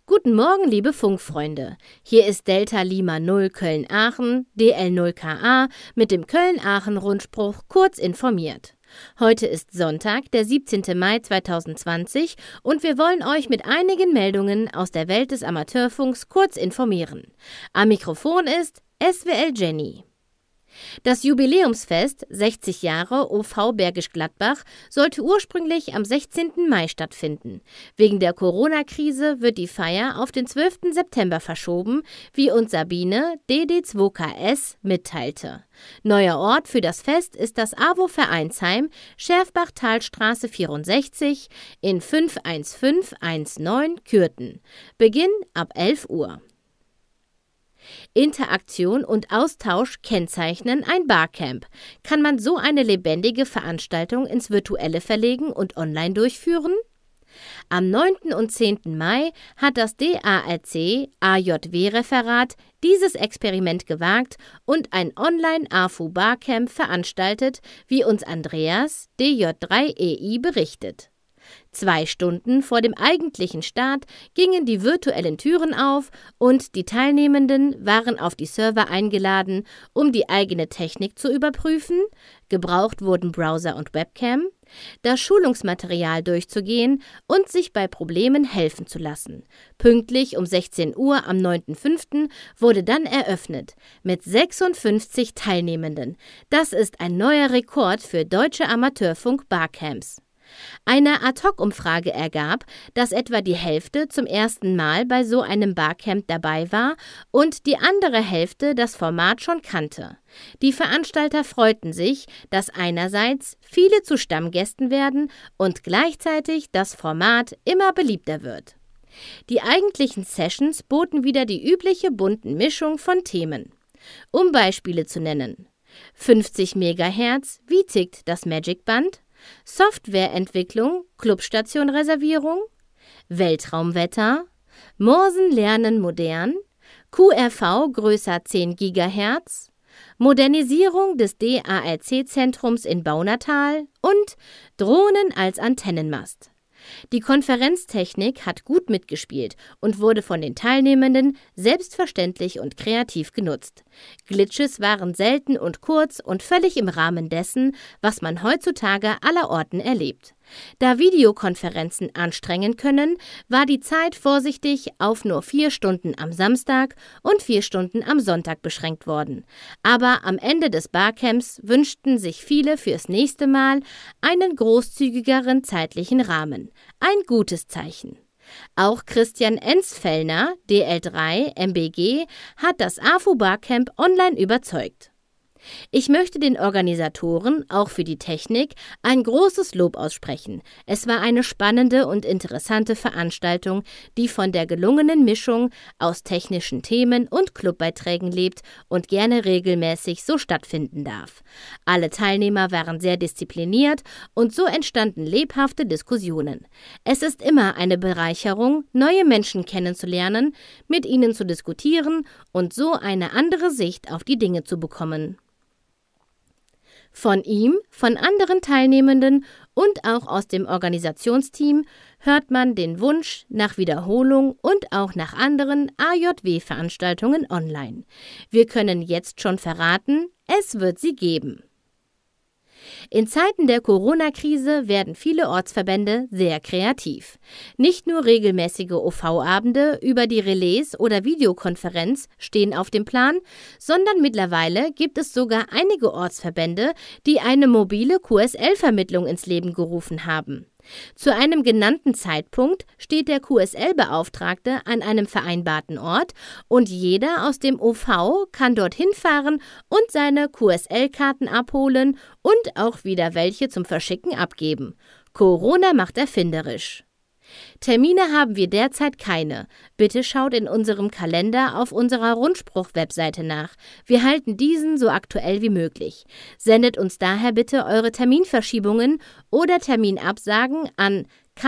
Guten Morgen, liebe Funkfreunde. Hier ist Delta Lima 0 Köln-Aachen, DL0KA mit dem Köln-Aachen-Rundspruch kurz informiert. Heute ist Sonntag, der 17. Mai 2020 und wir wollen euch mit einigen Meldungen aus der Welt des Amateurfunks kurz informieren. Am Mikrofon ist SWL Jenny. Das Jubiläumsfest 60 Jahre OV Bergisch Gladbach sollte ursprünglich am 16. Mai stattfinden. Wegen der Corona-Krise wird die Feier auf den 12. September verschoben, wie uns Sabine, DD2KS, mitteilte. Neuer Ort für das Fest ist das AWO-Vereinsheim Schärfbach-Talstraße 64 in 51519 Kürten. Beginn ab 11 Uhr. Interaktion und Austausch kennzeichnen ein Barcamp. Kann man so eine lebendige Veranstaltung ins Virtuelle verlegen und online durchführen? Am 9. und 10. Mai hat das DARC-AJW-Referat dieses Experiment gewagt und ein Online-AFU-Barcamp veranstaltet, wie uns Andreas, DJ3EI, berichtet. 2 Stunden vor dem eigentlichen Start gingen die virtuellen Türen auf und die Teilnehmenden waren auf die Server eingeladen, um die eigene Technik zu überprüfen, gebraucht wurden Browser und Webcam, das Schulungsmaterial durchzugehen und sich bei Problemen helfen zu lassen. Pünktlich um 16 Uhr am 9.5. wurde dann eröffnet, mit 56 Teilnehmenden. Das ist ein neuer Rekord für deutsche Amateurfunk-Barcamps. Eine Ad-Hoc-Umfrage ergab, dass etwa die Hälfte zum ersten Mal bei so einem Barcamp dabei war und die andere Hälfte das Format schon kannte. Die Veranstalter freuten sich, dass einerseits viele zu Stammgästen werden und gleichzeitig das Format immer beliebter wird. Die eigentlichen Sessions boten wieder die übliche bunten Mischung von Themen. Um Beispiele zu nennen: 50 MHz, wie tickt das Magic-Band? Softwareentwicklung, Clubstation-Reservierung, Weltraumwetter, Morsen lernen modern, QRV größer 10 GHz, Modernisierung des DARC-Zentrums in Baunatal und Drohnen als Antennenmast. Die Konferenztechnik hat gut mitgespielt und wurde von den Teilnehmenden selbstverständlich und kreativ genutzt. Glitches waren selten und kurz und völlig im Rahmen dessen, was man heutzutage allerorten erlebt. Da Videokonferenzen anstrengen können, war die Zeit vorsichtig auf nur 4 Stunden am Samstag und 4 Stunden am Sonntag beschränkt worden. Aber am Ende des Barcamps wünschten sich viele fürs nächste Mal einen großzügigeren zeitlichen Rahmen. Ein gutes Zeichen. Auch Christian Enzfellner, DL3 MBG, hat das AFU Barcamp online überzeugt. Ich möchte den Organisatoren, auch für die Technik, ein großes Lob aussprechen. Es war eine spannende und interessante Veranstaltung, die von der gelungenen Mischung aus technischen Themen und Clubbeiträgen lebt und gerne regelmäßig so stattfinden darf. Alle Teilnehmer waren sehr diszipliniert und so entstanden lebhafte Diskussionen. Es ist immer eine Bereicherung, neue Menschen kennenzulernen, mit ihnen zu diskutieren und so eine andere Sicht auf die Dinge zu bekommen. Von ihm, von anderen Teilnehmenden und auch aus dem Organisationsteam hört man den Wunsch nach Wiederholung und auch nach anderen AJW-Veranstaltungen online. Wir können jetzt schon verraten, es wird sie geben. In Zeiten der Corona-Krise werden viele Ortsverbände sehr kreativ. Nicht nur regelmäßige OV-Abende über die Relais oder Videokonferenz stehen auf dem Plan, sondern mittlerweile gibt es sogar einige Ortsverbände, die eine mobile QSL-Vermittlung ins Leben gerufen haben. Zu einem genannten Zeitpunkt steht der QSL-Beauftragte an einem vereinbarten Ort und jeder aus dem OV kann dorthin fahren und seine QSL-Karten abholen und auch wieder welche zum Verschicken abgeben. Corona macht erfinderisch. Termine haben wir derzeit keine. Bitte schaut in unserem Kalender auf unserer Rundspruch-Webseite nach. Wir halten diesen so aktuell wie möglich. Sendet uns daher bitte eure Terminverschiebungen oder Terminabsagen an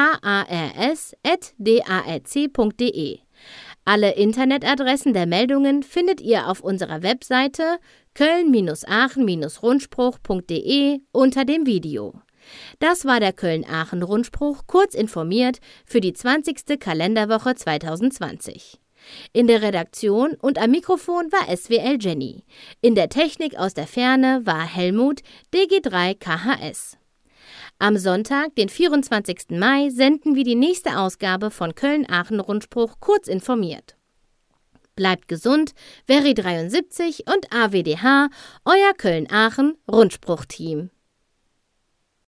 kars@darc.de. Alle Internetadressen der Meldungen findet ihr auf unserer Webseite köln-aachen-rundspruch.de unter dem Video. Das war der Köln-Aachen-Rundspruch, kurz informiert, für die 20. Kalenderwoche 2020. In der Redaktion und am Mikrofon war SWL Jenny. In der Technik aus der Ferne war Helmut, DG3 KHS. Am Sonntag, den 24. Mai, senden wir die nächste Ausgabe von Köln-Aachen-Rundspruch, kurz informiert. Bleibt gesund, Veri 73 und AWDH, euer Köln-Aachen-Rundspruch-Team.